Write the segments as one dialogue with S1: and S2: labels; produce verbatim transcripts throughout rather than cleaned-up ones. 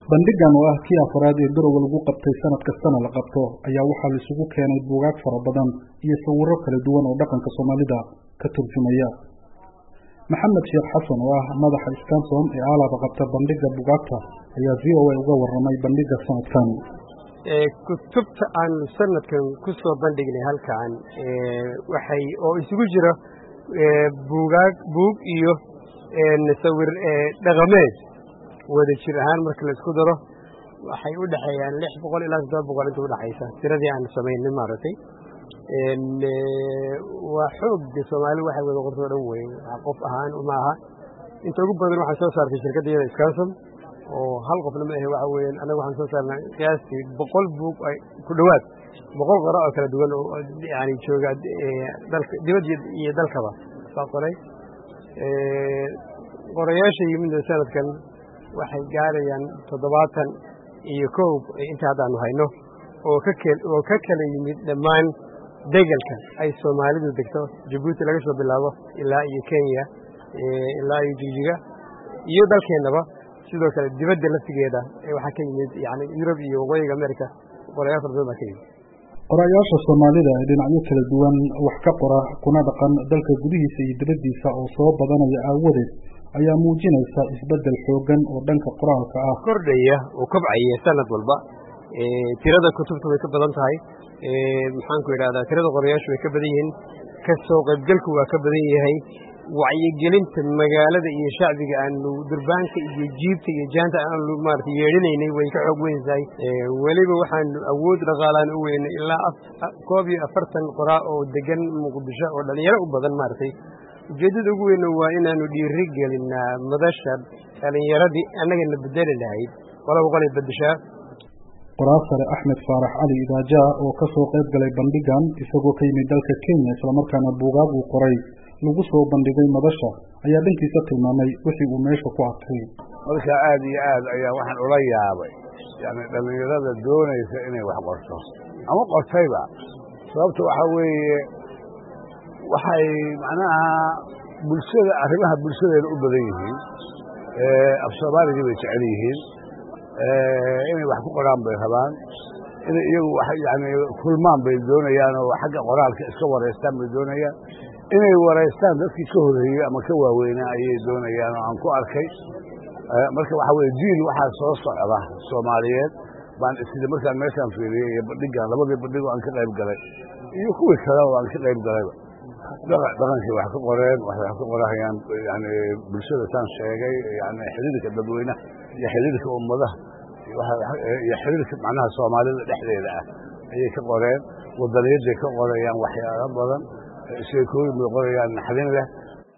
S1: bandhigan oo ah kii afraad ee Garowe lagu qabtay sanad kastana la qabto ayaa waxaa la isugu keenay buugaag fara badan iyo sawirro kala duwan oo dhaqanka Soomaalida ka turjumaya. Maxamed Sheekh Xasan oo ah madaxa Scanson ee aalada qabta bandhiga buugaagta ayaa V O A uga warramay bandhiga sanadkan.
S2: ee kutubta aan sanadkan ku soo bandhignay halkaan ee waxay oo isugu jira ee buugaag buug iyo ee sawir ee dhaqameed wada jir ahaan marka la isku daro waxay u dhaxeeyaan lix boqol ilaa toddoba boqol inta u dhaxaysa tiradii aan sameynay maartay een waa xoog Soomaali waxay wada qorto dhan weyn qof ahaan uma aha inta ugu badan waxa soo saartay shirkadda Scanson oo hal qof lama ahay waxa weeyaan anagu waxaan soo saarnay qiyaastii boqol buug ay ku dhawaad boqol qoro oo kala duwan oo yaani jooga dalka dibadda iyo dalkaba soo qoray ee qorayaasha yimid sanadkan waxay gaarayaan toddobaatan iyo kow inta hadda hayno oo ka kale oo ka kale yimid dhammaan deegalka ay Soomaalidu degto Djibouti laga soo bilaabo ilaa iyo Kenya ee ilaa iyo Jijiga iyo dalkeenaba sidoo kale dibadda laftigeeda ee waxa ka yimid yaani Europe iyo Waqooyiga America qorayaal fara badan ka yimid.
S1: Qorayaasha Soomaalida ee dhinacyo kala duwan wax ka qora kuna dhaqan dalka gudihiisa iyo dibaddiisa oo soo badanaya aawadeed ayaa muujinaysa isbedel xoogan oo dhanka qoraalka ah
S2: kordhaya oo kobcaya sanad walba ee tirada kutubta way ka badan tahay ee maxaan ku yiraahdaa tirada qorayaashu way ka badan yihiin ka soo qaybgalku waa ka badan yahay wacyigelinta magaalada iyo shacbiga aan durbaanka iyo jiibta iyo jaanta aan maartay yeelinaynay way ka xoog weyn tahay ee waliba waxaan awood dhaqaalaan u weynay ilaa koob iyo afartan qoraa oo degan Muqdisho oo dhalinyaro u badan maartay ujeedada ugu weyn waa inaanu dhiiri gelinaa madasha dhalinyaradii annaga la bedeli lahayd wala boqolay bedesha.
S1: Qoraasare Axmed Faarax Ali Idaaja oo ka soo qayb galay bandhigan isagoo ka yimid dalka Kenya isla markaana buugaag uu qoray lagu soo bandhigay madasha ayaa dhankiisa tilmaamay wixii uu meesha ku arkay.
S3: marka aad iyo aad ayaa waxaan ula yaabay yani dhalinyarada doonaysa inay wax qorto ama qortayba sababta waxa weeye waxay macnaha bulshada arrimaha bulshadeeda u badan yihiin ee af Soomaaliga bay jecel yihiin ee inay wax ku qoraan bay rabaan inay iyagu wax yani kulmaan bay doonayaan oo xagga qoraalka iska wareystaan bay doonayaan inay wareystaan dadkii ka horeeyay ama ka waaweynaa ayay doonayaan oo aan ku arkay marka waxa weeye jiil waxa soo socda Soomaaliyeed baan isla markaan meeshaan fiiriyay iyo bandhigan labadii bandhigo aan ka qayb galay iyo kuwii kale oo aan ka qayb galay dhaqankii wax ka qoreen wax ka qorayaan yani bulshada taan sheegay yani xiriirka dadweynaha iyo xiriirka ummadaha iyo xiriirka macnaha Soomaalida dhexdeeda ah ayay ka qoreen waddaniyada ka qorayaan waxyaabo badan sheekooyin bay qorayaan naxdin leh.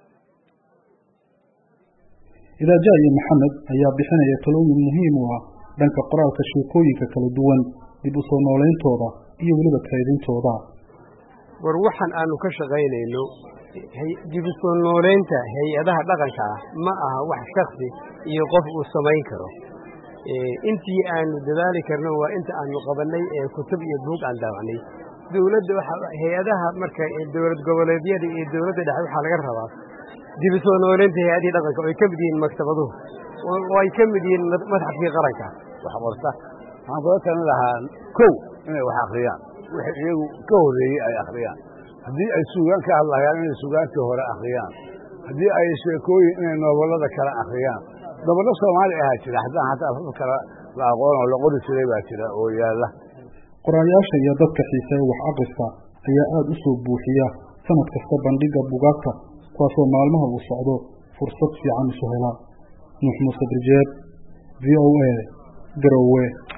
S1: Idaaja iyo Maxamed ayaa bixinaya talooyin muhiim u ah dhanka qoraalka sheekooyinka kala duwan dib u soo noolayntooda iyo weliba kaydintooda.
S2: war waxaan aanu ka shaqaynayno dib u soo nooleynta hay'adaha dhaqanka ah ma aha wax shakhsi iyo qof uu samayn karo ee intii aanu dadaali karno waa inta aanu qabanay ee kutub iyo buug aan daawanay dawladda waxa hay'adaha marka ee dawlad goboleedyada iyo dawladda dhexe waxa laga rabaa dib u soo nooleynta hay'adaha dhaqanka oo ay ka mid yihiin maktabaduhu oo ay ka mid yihiin madxafkii qaranka
S3: wax qorta waxaan kula talin lahaa kow inay wax akhriyaan wixii iyagu ka horeeyay ay akhriyaan haddii ay suugaan ka hadlayaan inay suugaantii hore akhriyaan haddii ay sheekooyin inay nooballada kala akhriyaan noobalo Soomaali ah jira haddana hataa afka kala la aqoon oo la qori jiray baa jira oo yaala.
S1: Qorayaasha iyo dadka xiiseeya wax akhriska ayaa aad u soo buuxiya sanad kasta bandhiga buugaagta kuwaasoo maalmaha uu socdo fursad fiican isu hela. Nuux Muuse Dirjeed, V O A, Garowe.